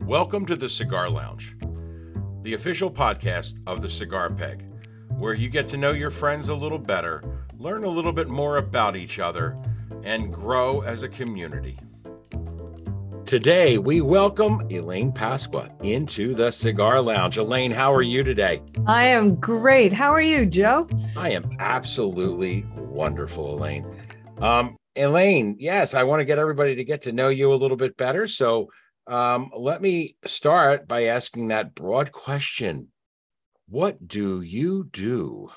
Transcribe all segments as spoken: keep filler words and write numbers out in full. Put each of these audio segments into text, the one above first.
Welcome to the Cigar Lounge, the official podcast of the Cigar Peg, where you get to know your friends a little better, learn a little bit more about each other, and grow as a community. Today, we welcome Elaine Pasqua into the Cigar Lounge. Elaine, how are you today? I am great. How are you, Joe? I am absolutely wonderful, Elaine. Um, Elaine, yes, I want to get everybody to get to know you a little bit better. So um, let me start by asking that broad question. What do you do?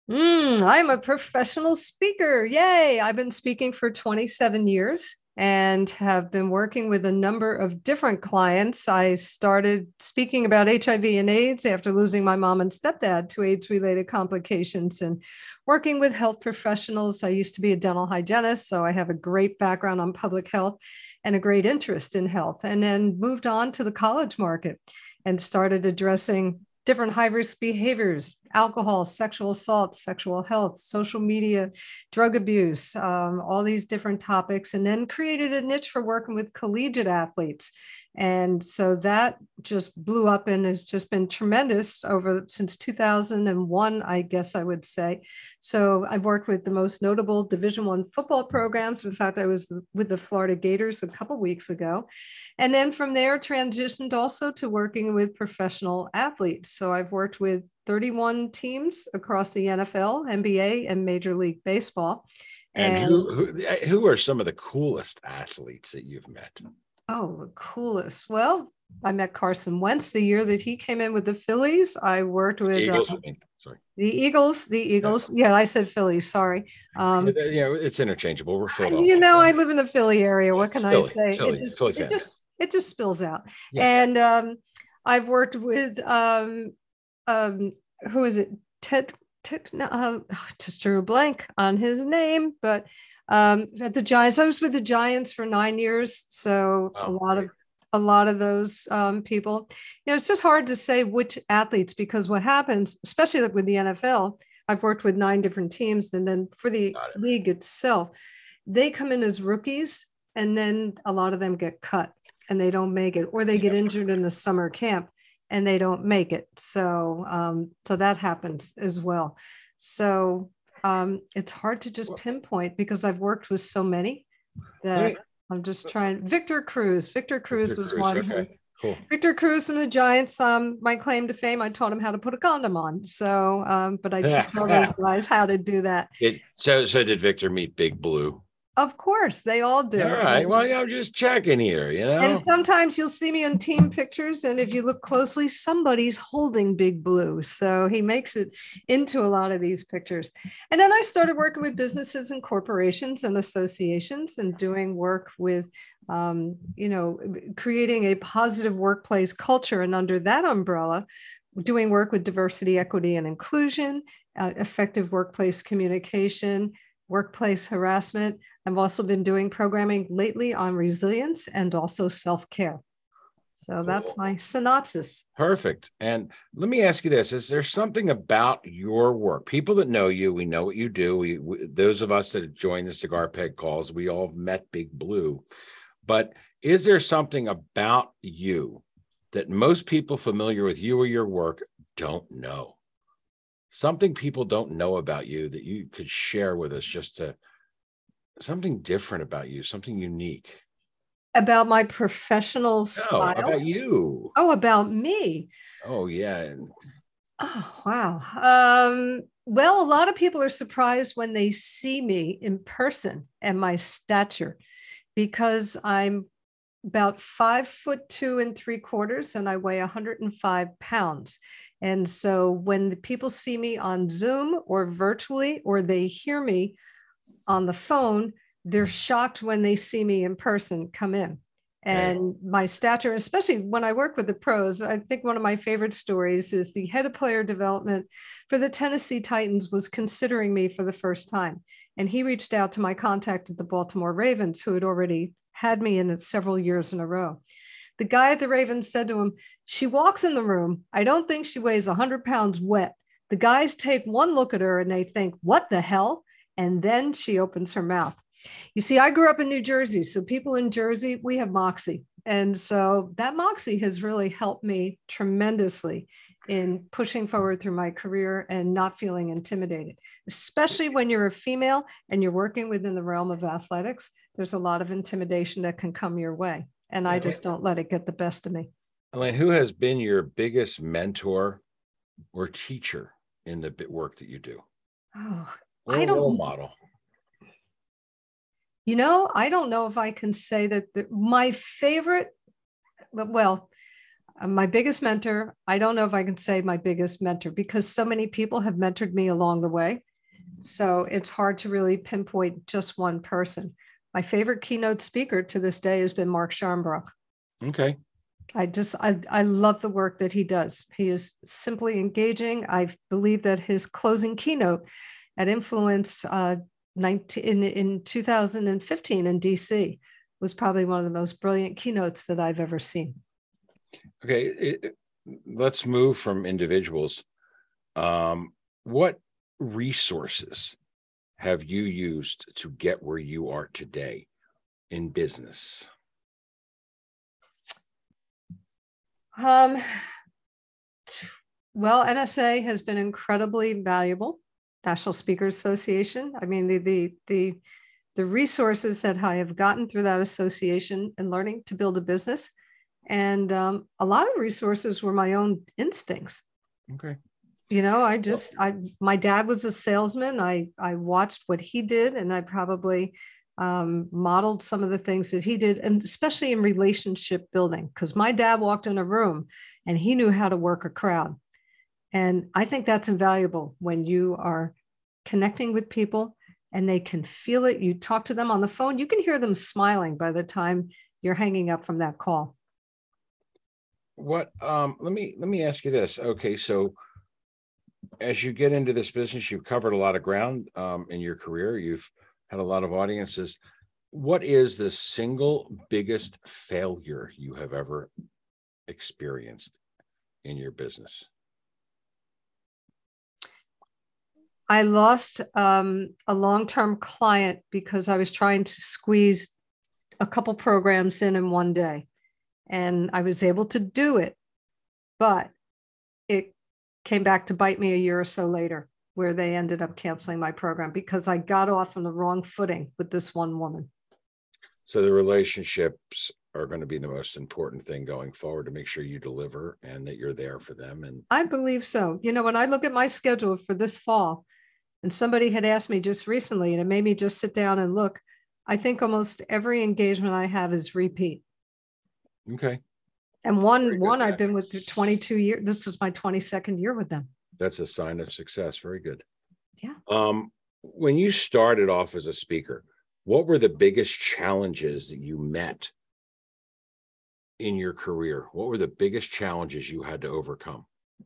Mm, I'm a professional speaker. Yay. I've been speaking for twenty-seven years and have been working with a number of different clients. I started speaking about H I V and AIDS after losing my mom and stepdad to AIDS-related complications and working with health professionals. I used to be a dental hygienist, so I have a great background on public health and a great interest in health, and then moved on to the college market and started addressing different high-risk behaviors, alcohol, sexual assault, sexual health, social media, drug abuse, um, all these different topics, and then created a niche for working with collegiate athletes. And so that just blew up and has just been tremendous over since two thousand one, I guess I would say. So I've worked with the most notable Division One football programs. In fact, I was with the Florida Gators a couple of weeks ago. And then from there transitioned also to working with professional athletes. So I've worked with thirty-one teams across the N F L, N B A, and Major League Baseball. And, and who, who who are some of the coolest athletes that you've met? Oh, the coolest. Well, I met Carson Wentz the year that he came in with the Phillies. I worked with Eagles, uh, I mean, sorry. the Eagles, the Eagles. Yes. Yeah, I said Phillies. Sorry. Um, yeah, yeah, it's interchangeable. We're Philadelphia. You know, I live in the Philly area. What can Philly, I say? Philly, it, just, Philly it just it just spills out. Yeah. And um, I've worked with um, um, who is it? Ted. Ted. Uh, just drew a blank on his name, but. Um, at the Giants, I was with the Giants for nine years. So oh, a lot great. of, a lot of those um, people, you know, it's just hard to say which athletes, because what happens, especially with the N F L, I've worked with nine different teams. And then for the it. league itself, they come in as rookies and then a lot of them get cut and they don't make it, or they get injured in the summer camp and they don't make it. So, um, so that happens as well. So, Um, it's hard to just pinpoint because I've worked with so many that right. I'm just trying. Victor Cruz. Victor Cruz Victor was Cruz, one. Okay. Cool. Victor Cruz from the Giants. Um, my claim to fame, I taught him how to put a condom on. So, um, but I teach all those guys how to do that. It, so, so did Victor meet Big Blue? Of course, they all do. All right. Well, yeah, I'm just checking here, you know. And sometimes you'll see me on team pictures, and if you look closely, somebody's holding Big Blue. So he makes it into a lot of these pictures. And then I started working with businesses and corporations and associations and doing work with, um, you know, creating a positive workplace culture. And under that umbrella, doing work with diversity, equity, and inclusion, uh, effective workplace communication, workplace harassment. I've also been doing programming lately on resilience and also self-care. So cool. That's my synopsis. Perfect. And let me ask you this. Is there something about your work? People that know you, we know what you do. We, we those of us that have joined the Cigar Peg calls, we all have met Big Blue. But is there something about you that most people familiar with you or your work don't know? Something people don't know about you that you could share with us, just to something different about you, something unique. About my professional no, style? About you. Oh, about me. Oh, yeah. Oh, wow. Um, well, a lot of people are surprised when they see me in person and my stature, because I'm about five foot two and three quarters, and I weigh one hundred five pounds. And so when the people see me on Zoom or virtually, or they hear me on the phone, they're shocked when they see me in person come in. And my stature, especially when I work with the pros, I think one of my favorite stories is the head of player development for the Tennessee Titans was considering me for the first time. And he reached out to my contact at the Baltimore Ravens, who had already had me in it several years in a row. The guy at the Ravens said to him, "She walks in the room. I don't think she weighs one hundred pounds wet. The guys take one look at her and they think, what the hell? And then she opens her mouth." You see, I grew up in New Jersey. So people in Jersey, we have moxie. And so that moxie has really helped me tremendously in pushing forward through my career and not feeling intimidated, especially when you're a female and you're working within the realm of athletics. There's a lot of intimidation that can come your way. And I just don't let it get the best of me. Elaine, who has been your biggest mentor or teacher in the work that you do? Oh, or I don't role model. You know, I don't know if I can say that the, my favorite, well, uh, my biggest mentor, I don't know if I can say my biggest mentor because so many people have mentored me along the way. So it's hard to really pinpoint just one person. My favorite keynote speaker to this day has been Mark Scharnbrook. Okay. I just, I, I love the work that he does. He is simply engaging. I believe that his closing keynote at Influence uh, nineteen, in, in two thousand fifteen in D C was probably one of the most brilliant keynotes that I've ever seen. Okay, it, let's move from individuals. Um, what resources have you used to get where you are today in business? Um, well, N S A has been incredibly valuable. National Speakers Association. I mean, the the the the resources that I have gotten through that association and learning to build a business, and um, a lot of resources were my own instincts. Okay. You know, I just I my dad was a salesman. I I watched what he did, and I probably um, modeled some of the things that he did, and especially in relationship building, because my dad walked in a room and he knew how to work a crowd. And I think that's invaluable when you are connecting with people and they can feel it. You talk to them on the phone, you can hear them smiling by the time you're hanging up from that call. What, um, let me, let me ask you this. Okay. So as you get into this business, you've covered a lot of ground um, in your career. You've had a lot of audiences. What is the single biggest failure you have ever experienced in your business? I lost um, a long-term client because I was trying to squeeze a couple programs in in one day. And I was able to do it, but it came back to bite me a year or so later, where they ended up canceling my program because I got off on the wrong footing with this one woman. So the relationships are going to be the most important thing going forward to make sure you deliver and that you're there for them. And I believe so. You know, when I look at my schedule for this fall, and somebody had asked me just recently, and it made me just sit down and look, I think almost every engagement I have is repeat. Okay. And one, one I've been with for twenty-two years. This is my twenty-second year with them. That's a sign of success. Very good. Yeah. Um, when you started off as a speaker, what were the biggest challenges that you met in your career? What were the biggest challenges you had to overcome?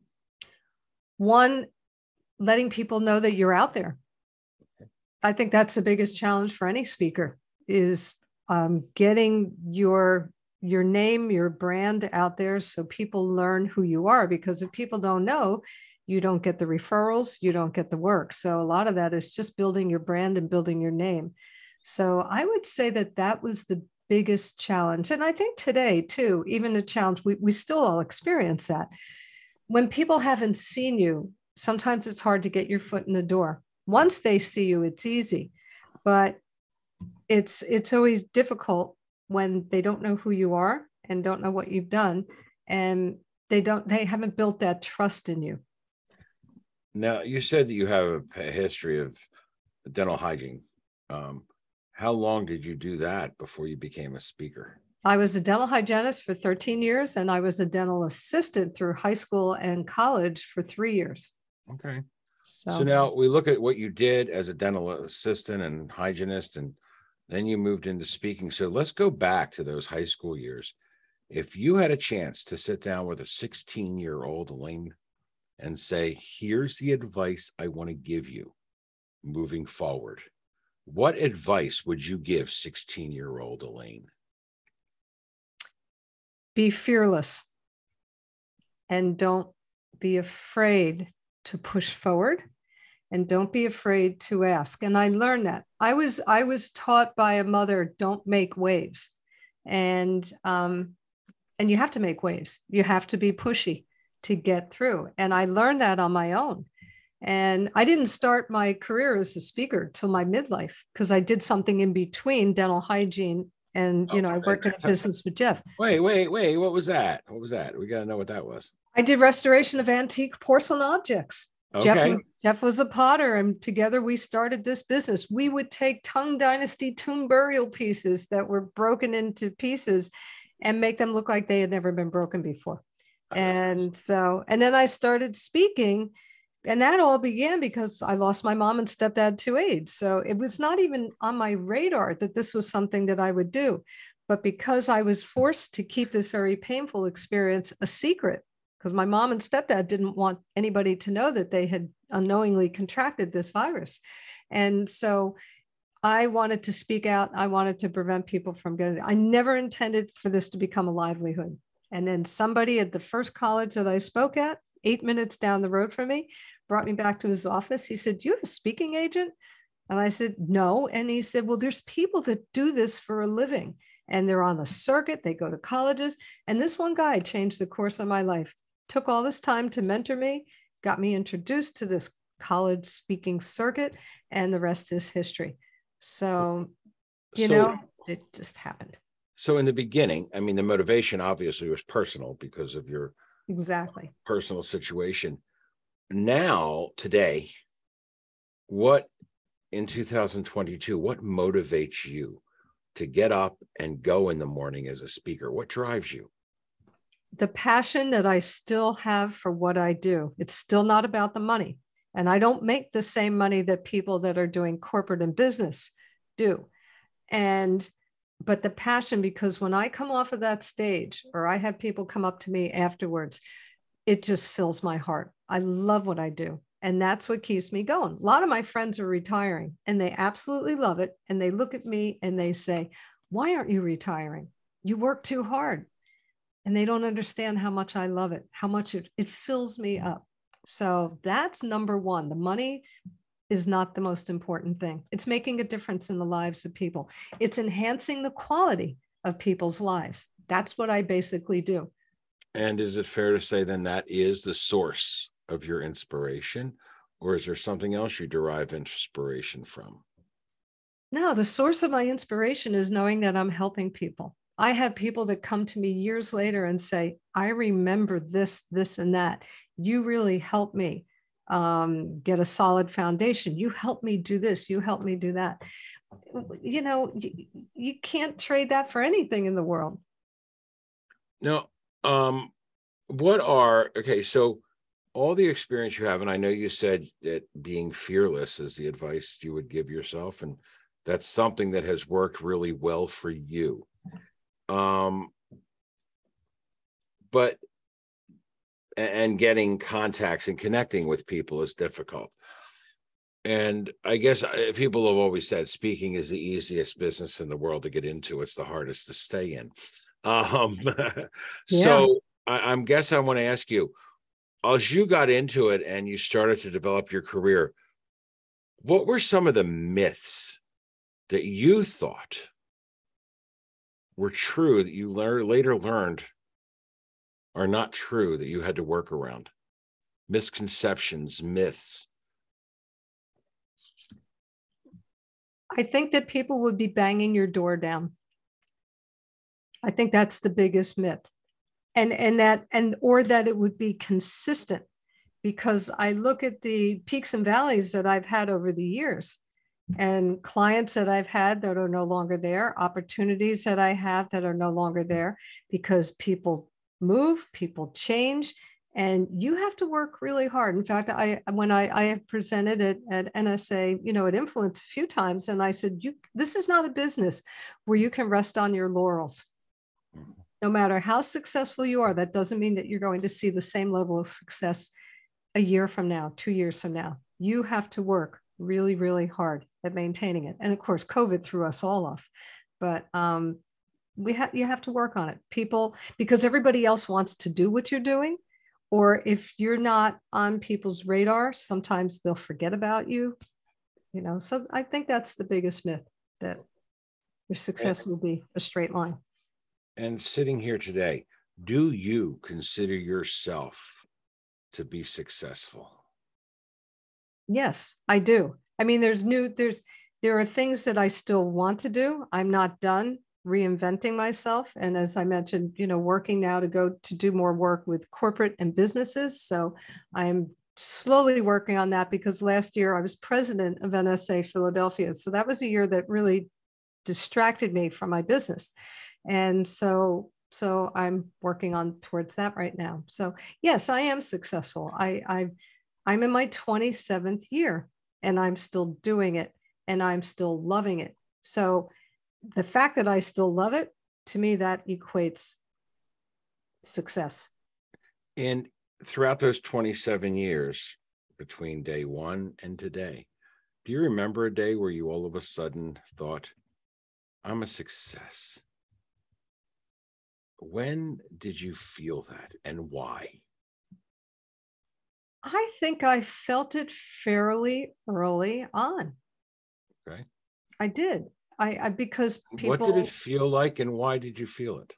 One, letting people know that you're out there. I think that's the biggest challenge for any speaker is um, getting your your name, your brand out there so people learn who you are. Because if people don't know, you don't get the referrals, you don't get the work. So a lot of that is just building your brand and building your name. So I would say that that was the biggest challenge. And I think today too, even a challenge, we, we still all experience that. When people haven't seen you, sometimes it's hard to get your foot in the door. Once they see you, it's easy, but it's it's always difficult when they don't know who you are and don't know what you've done, and they don't they haven't built that trust in you. Now, you said that you have a history of dental hygiene. Um, how long did you do that before you became a speaker? I was a dental hygienist for thirteen years, and I was a dental assistant through high school and college for three years. Okay. So, so now we look at what you did as a dental assistant and hygienist, and then you moved into speaking. So let's go back to those high school years. If you had a chance to sit down with a sixteen-year-old Elaine and say, here's the advice I want to give you moving forward, what advice would you give sixteen-year-old Elaine? Be fearless and don't be afraid to push forward, and don't be afraid to ask. And I learned that. I was I was taught by a mother, don't make waves. And, um, and you have to make waves. You have to be pushy to get through. And I learned that on my own. And I didn't start my career as a speaker till my midlife, because I did something in between dental hygiene and, you know, I worked in a business with Jeff. Wait, wait, wait. What was that? What was that? We got to know what that was. I did restoration of antique porcelain objects. Okay. Jeff was, Jeff was a potter, and together we started this business. We would take Tang Dynasty tomb burial pieces that were broken into pieces and make them look like they had never been broken before. Oh, and awesome. so, and then I started speaking, and that all began because I lost my mom and stepdad to AIDS. So it was not even on my radar that this was something that I would do. But because I was forced to keep this very painful experience a secret, because my mom and stepdad didn't want anybody to know that they had unknowingly contracted this virus. And so I wanted to speak out. I wanted to prevent people from getting it. I never intended for this to become a livelihood. And then somebody at the first college that I spoke at, eight minutes down the road from me, brought me back to his office. He said, "You have a speaking agent?" And I said, "No." And he said, "Well, there's people that do this for a living, and they're on the circuit. They go to colleges. And this one guy changed the course of my life. Took all this time to mentor me, got me introduced to this college speaking circuit, and the rest is history." So, you so, know, it just happened. So in the beginning, I mean, the motivation obviously was personal because of your exactly personal situation. Now, today, what in two thousand twenty-two, what motivates you to get up and go in the morning as a speaker? What drives you? The passion that I still have for what I do. It's still not about the money. And I don't make the same money that people that are doing corporate and business do. And, but the passion, because when I come off of that stage, or I have people come up to me afterwards, it just fills my heart. I love what I do. And that's what keeps me going. A lot of my friends are retiring, and they absolutely love it. And they look at me and they say, "Why aren't you retiring? You work too hard." And they don't understand how much I love it, how much it, it fills me up. So that's number one. The money is not the most important thing. It's making a difference in the lives of people. It's enhancing the quality of people's lives. That's what I basically do. And is it fair to say then that is the source of your inspiration, or is there something else you derive inspiration from? No, the source of my inspiration is knowing that I'm helping people. I have people that come to me years later and say, "I remember this, this, and that. You really helped me um, get a solid foundation. You helped me do this. You helped me do that." You know, you, you can't trade that for anything in the world. Now, um, what are, okay, so all the experience you have, and I know you said that being fearless is the advice you would give yourself, and that's something that has worked really well for you. Um, but, and getting contacts and connecting with people is difficult. And I guess people have always said speaking is the easiest business in the world to get into. It's the hardest to stay in. Um, yeah. So I, I guess I want to ask you, as you got into it and you started to develop your career, what were some of the myths that you thought were true that you lear- later learned are not true, that you had to work around? Misconceptions, myths. I think that people would be banging your door down. I think that's the biggest myth. And, and that, and, or that it would be consistent, because I look at the peaks and valleys that I've had over the years, and clients that I've had that are no longer there, opportunities that I have that are no longer there, because people move, people change, and you have to work really hard. In fact, I when I, I have presented it at N S A, you know, at Influence a few times, and I said, "You, this is not a business where you can rest on your laurels. No matter how successful you are, that doesn't mean that you're going to see the same level of success a year from now, two years from now. You have to work really, really hard at maintaining it." And of course, COVID threw us all off, but um, we have you have to work on it. People, because everybody else wants to do what you're doing, or if you're not on people's radar, sometimes they'll forget about you. You know, so I think that's the biggest myth, that your success will be a straight line. And sitting here today, do you consider yourself to be successful? Yes, I do. I mean, there's new, there's, there are things that I still want to do. I'm not done reinventing myself. And as I mentioned, you know, working now to go to do more work with corporate and businesses. So I'm slowly working on that because last year I was president of N S A Philadelphia. So that was a year that really distracted me from my business. And so, so I'm working on towards that right now. So yes, I am successful. I, I, I'm in my twenty-seventh year and I'm still doing it and I'm still loving it. So the fact that I still love it, to me, that equates success. And throughout those twenty-seven years between day one and today, do you remember a day where you all of a sudden thought, I'm a success? When did you feel that and why? I think I felt it fairly early on. Okay. I did. I, I because people. What did it feel like and why did you feel it?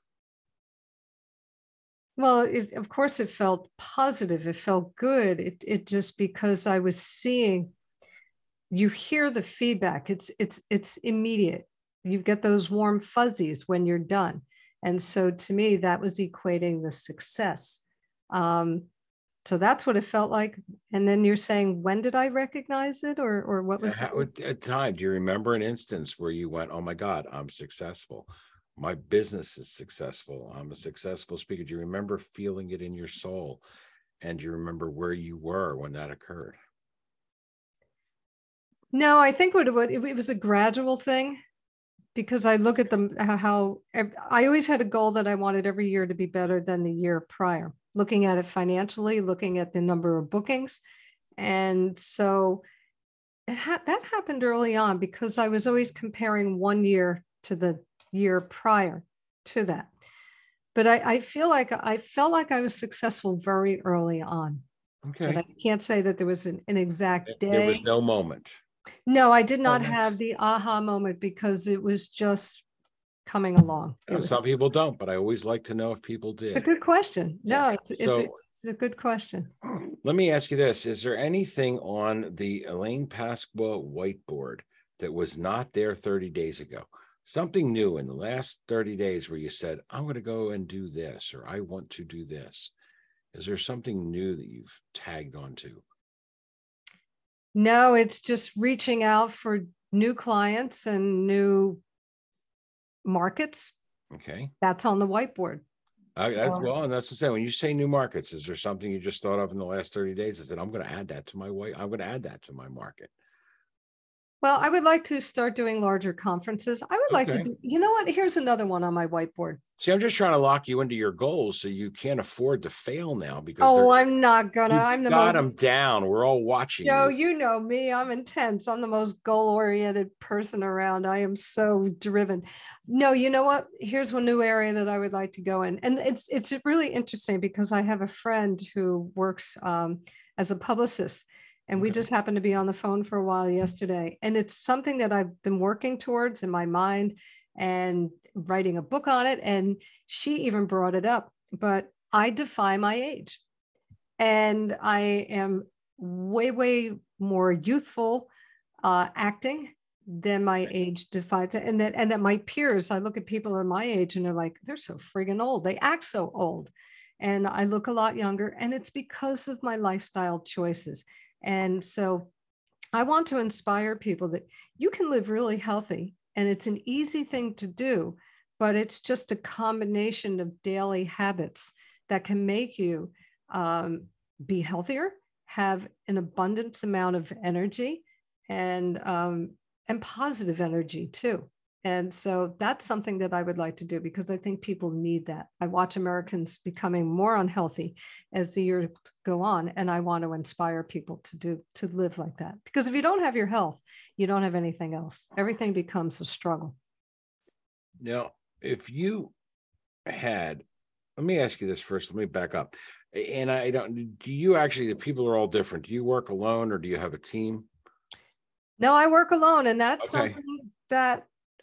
Well, it, of course, it felt positive. It felt good. It, it just because I was seeing, you hear the feedback. It's it's it's immediate. You get those warm fuzzies when you're done, and so to me, that was equating the success. Um, so that's what it felt like. And then you're saying, when did I recognize it, or or what was How, it? at time, do you remember an instance where you went, oh my God, I'm successful. My business is successful. I'm a successful speaker. Do you remember feeling it in your soul? And do you remember where you were when that occurred? No, I think what it, would, it, it was a gradual thing because I look at them how I always had a goal that I wanted every year to be better than the year prior, looking at it financially, looking at the number of bookings. And so it ha- that happened early on because I was always comparing one year to the year prior to that. But I, I feel like I felt like I was successful very early on. Okay. But I can't say that there was an, an exact day. There was no moment. No, I did not Oh, have the aha moment because it was just coming along. You know, Was, some people don't, but I always like to know if people did. it's a good question. No, Yeah. it's it's, So, a, it's a good question. let me ask you this. Is there anything on the Elaine Pasqua whiteboard that was not there thirty days ago? Something new in the last thirty days where you said, I'm going to go and do this, or I want to do this. Is there something new that you've tagged onto? No, it's just reaching out for new clients and new markets. Okay. That's on the whiteboard. I, So, that's well, and that's the same. When you say new markets, is there something you just thought of in the last thirty days? I said, I'm going to add that to my way. I'm going to add that to my market. well, I would like to start doing larger conferences. I would like to Okay. do, you know what? Here's another one on my whiteboard. See, I'm just trying to lock you into your goals so you can't afford to fail now because Oh, they're I'm not gonna. I'm the got most. them down. We're all watching Joe, you. you know me. I'm intense. I'm the most goal-oriented person around. I am so driven. No, you know what? Here's one new area that I would like to go in. And it's it's really interesting because I have a friend who works um, as a publicist. And we Okay. just happened to be on the phone for a while yesterday. And it's something that I've been working towards in my mind and writing a book on it. And she even brought it up. But I defy my age. And I am way, way more youthful uh, acting than my age defines it. And that, and that my peers, I look at people at my age and they're like, they're so friggin' old. They act so old. And I look a lot younger. And it's because of my lifestyle choices. And so I want to inspire people that you can live really healthy and it's an easy thing to do, but it's just a combination of daily habits that can make you um, be healthier, have an abundance amount of energy and, um, and positive energy too. And so that's something that I would like to do because I think people need that. I watch Americans becoming more unhealthy as the years go on, and I want to inspire people to do to live like that. Because if you don't have your health, you don't have anything else. Everything becomes a struggle. Now, if you had, let me ask you this first. Let me back up. And I don't, do you actually, the people are all different. Do you work alone or do you have a team? No, I work alone, and that's Okay. something that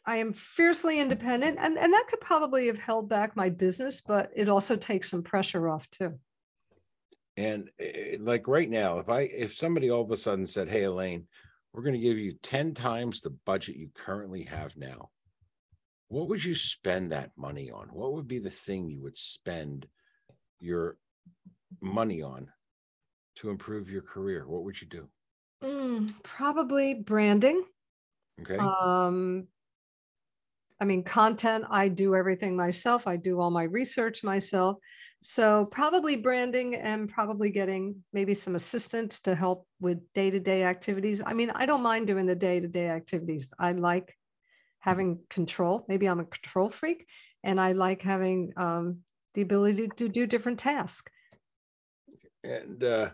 I am fiercely independent, and, and that could probably have held back my business, but it also takes some pressure off too. And uh, like right now, if I if somebody all of a sudden said, "Hey, Elaine, we're going to give you ten times the budget you currently have now," what would you spend that money on? What would be the thing you would spend your money on to improve your career? What would you do? Mm, probably branding. Okay. Um, I mean, content, I do everything myself. I do all my research myself. So probably branding and probably getting maybe some assistants to help with day-to-day activities. I mean, I don't mind doing the day-to-day activities. I like having control. Maybe I'm a control freak, and I like having um, the ability to do different tasks. And uh,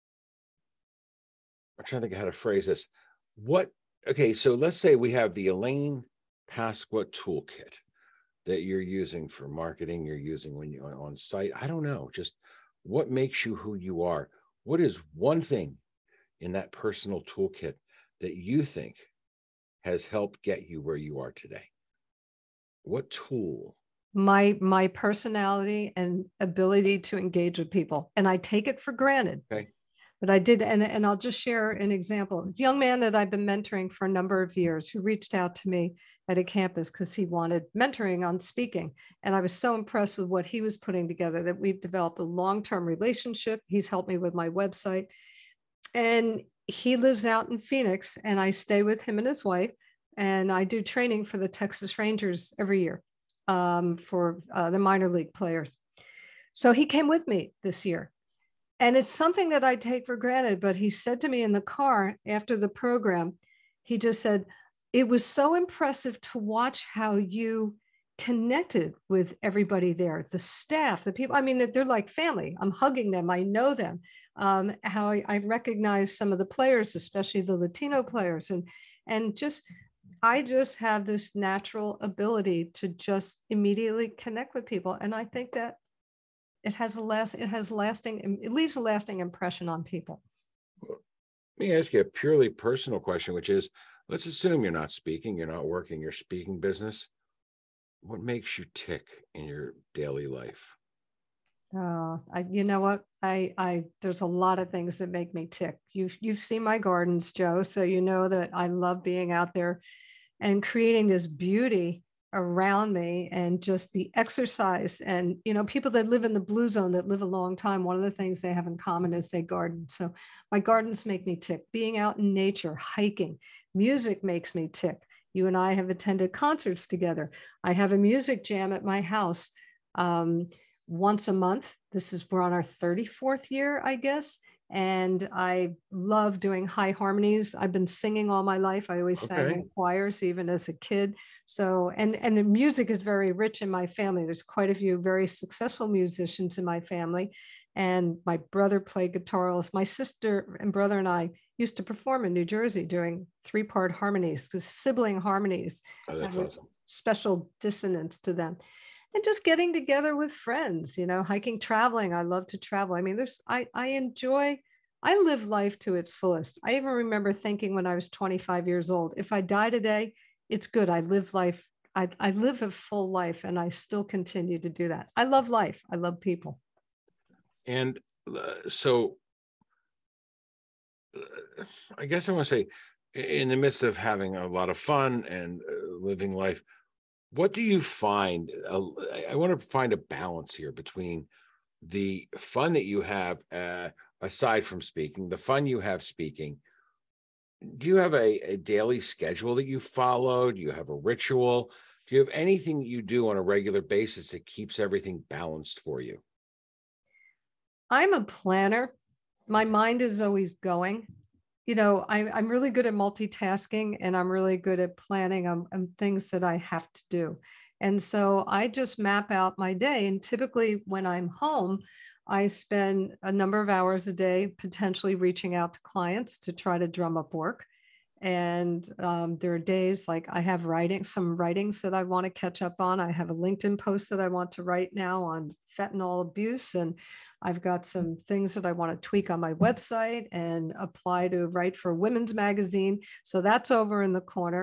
I'm trying to think how to phrase this. What, okay, so let's say we have the Elaine Pasqua toolkit that you're using for marketing, you're using when you're on site. I don't know, just what makes you who you are? What is one thing in that personal toolkit that you think has helped get you where you are today? What tool? My my personality and ability to engage with people, and I take it for granted. Okay. But I did, and, and I'll just share an example. A young man that I've been mentoring for a number of years who reached out to me at a campus because he wanted mentoring on speaking. And I was so impressed with what he was putting together that we've developed a long-term relationship. He's helped me with my website. And he lives out in Phoenix, and I stay with him and his wife. And I do training for the Texas Rangers every year um, for uh, the minor league players. So he came with me this year. And it's something that I take for granted, but he said to me in the car after the program, he just said, it was so impressive to watch how you connected with everybody there, the staff, the people. I mean, they're like family. I'm hugging them. I know them. Um, how I, I recognize some of the players, especially the Latino players. And, and just, I just have this natural ability to just immediately connect with people. And I think that it has a last it has lasting it leaves a lasting impression on people. Well, let me ask you a purely personal question, which is, let's assume you're not speaking, you're not working your speaking business. What makes you tick in your daily life? Uh, I, you know what? I, I, there's a lot of things that make me tick. You've, you've seen my gardens, Joe, so you know that I love being out there and creating this beauty around me, and just the exercise. And you know, people that live in the blue zone that live a long time, one of the things they have in common is they garden. So my gardens make me tick. Being out in nature, hiking, music makes me tick. You and I have attended concerts together. I have a music jam at my house um, once a month. This is, we're on our thirty-fourth year, I guess. And I love doing high harmonies. I've been singing all my life. I always sang Okay. in choirs, even as a kid. So, and and the music is very rich in my family. There's quite a few very successful musicians in my family. And my brother played guitar. My sister and brother and I used to perform in New Jersey doing three-part harmonies, because sibling harmonies Oh, that's have a awesome. special dissonance to them. And just getting together with friends, you know, hiking, traveling. I love to travel. I mean, there's, I, I enjoy, I live life to its fullest. I even remember thinking when I was twenty-five years old, if I die today, it's good. I live life. I, I live a full life, and I still continue to do that. I love life. I love people. And uh, so uh, I guess I want to say, in the midst of having a lot of fun and uh, living life, what do you find? Uh, I want to find a balance here between the fun that you have, uh, aside from speaking, the fun you have speaking. Do you have a, a daily schedule that you follow? Do you have a ritual? Do you have anything that you do on a regular basis that keeps everything balanced for you? I'm a planner. My mind is always going. You know, I, I'm really good at multitasking, and I'm really good at planning on, on things that I have to do. And so I just map out my day. And typically when I'm home, I spend a number of hours a day potentially reaching out to clients to try to drum up work. And um, there are days like I have writing, some writings that I want to catch up on. I have a LinkedIn post that I want to write now on fentanyl abuse. And I've got some things that I want to tweak on my website and apply to write for Women's Magazine. So that's over in the corner.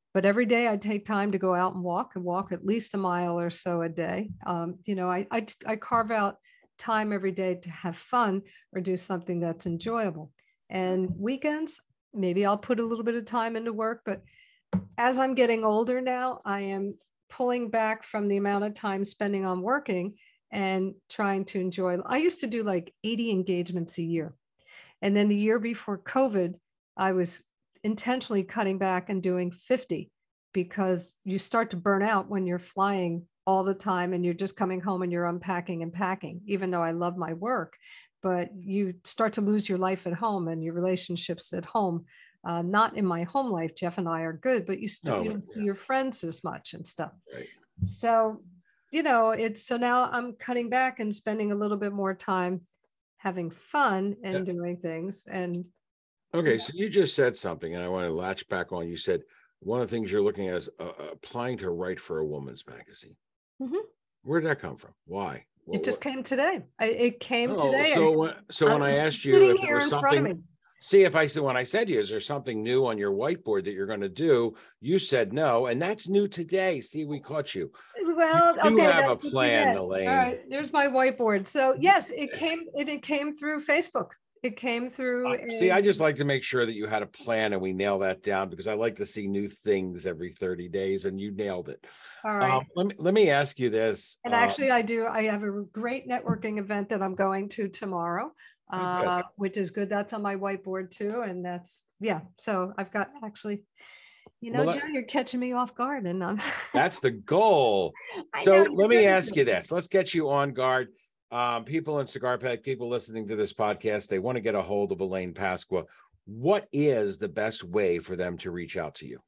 but every day I take time to go out and walk and walk at least a mile or so a day. Um, you know, I, I, I carve out time every day to have fun or do something that's enjoyable. And weekends, maybe I'll put a little bit of time into work, but as I'm getting older now, I am pulling back from the amount of time spending on working and trying to enjoy. I used to do like eighty engagements a year. And then the year before COVID, I was intentionally cutting back and doing fifty, because you start to burn out when you're flying all the time and you're just coming home and you're unpacking and packing, even though I love my work, but you start to lose your life at home and your relationships at home. Uh, not in my home life, Jeff and I are good, but you still No, you don't yeah. see your friends as much and stuff. Right. So, you know, it's, so now I'm cutting back and spending a little bit more time having fun and Yeah. doing things. And Okay, so you just said something, and I want to latch back on. You said one of the things you're looking at is uh, applying to write for a woman's magazine. Mhm. Where did that come from? Why? It What- just what- came today. I, it came Oh, today. so when, so when I I'm asked you sitting if there here was in front of something, me. see if I said when I said to you, is there something new on your whiteboard that you're going to do? You said no, and that's new today. See, we caught you. Well, You do okay, have a that's what you plan, get. Elaine. All right, there's my whiteboard. So yes, it came. It, it came through Facebook. It came through. Uh, see, a- I just like to make sure that you had a plan and we nail that down, because I like to see new things every thirty days, and you nailed it. All right. Um, let me let me ask you this. And um, actually, I do. I have a great networking event that I'm going to tomorrow, Oh, good. uh, which is good. That's on my whiteboard too, and that's yeah. So I've got actually, you know, Well, that- Joe, you're catching me off guard, and I'm. that's the goal. I So know, let you're me good at ask you it. this. Let's get you on guard. Um, people in Cigar Pack, people listening to this podcast, they want to get a hold of Elaine Pasqua. What is the best way for them to reach out to you?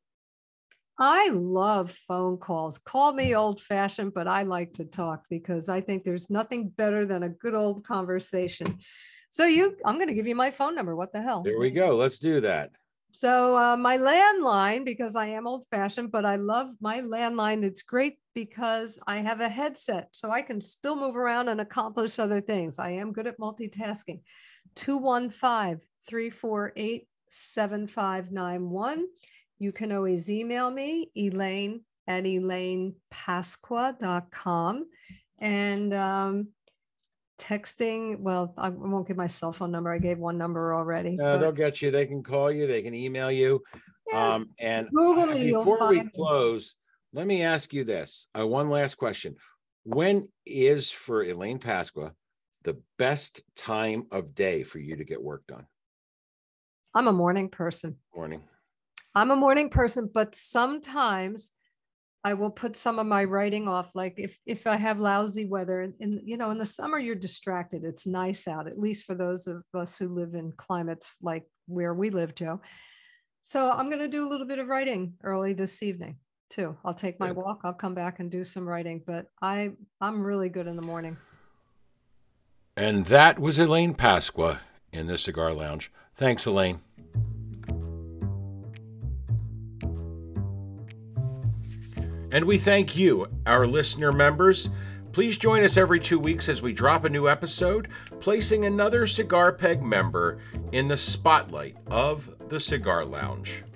I love phone calls. Call me old fashioned, but I like to talk because I think there's nothing better than a good old conversation. So you, I'm going to give you my phone number. What the hell? There we go. Let's do that. So uh, my landline, because I am old fashioned, but I love my landline. It's great because I have a headset, so I can still move around and accomplish other things. I am good at multitasking. two one five, three four eight, seven five nine one. You can always email me, Elaine at elaine pasqua dot com. And um, texting, well, I won't give my cell phone number. I gave one number already. Uh, but they'll get you. They can call you. They can email you. Um, yes, and Google uh, me, you'll before we find me. close, let me ask you this. Uh, one last question. When is, for Elaine Pasqua, the best time of day for you to get work done? I'm a morning person. Morning. I'm a morning person, but sometimes I will put some of my writing off. Like if if I have lousy weather, and, and you know, in the summer you're distracted. It's nice out, at least for those of us who live in climates like where we live, Joe. So I'm going to do a little bit of writing early this evening too. I'll take my Good. walk. I'll come back and do some writing, but I I'm really good in the morning. And that was Elaine Pasqua in the Cigar Lounge. Thanks, Elaine. And we thank you, our listener members. Please join us every two weeks as we drop a new episode, placing another Cigar Peg member in the spotlight of the Cigar Lounge.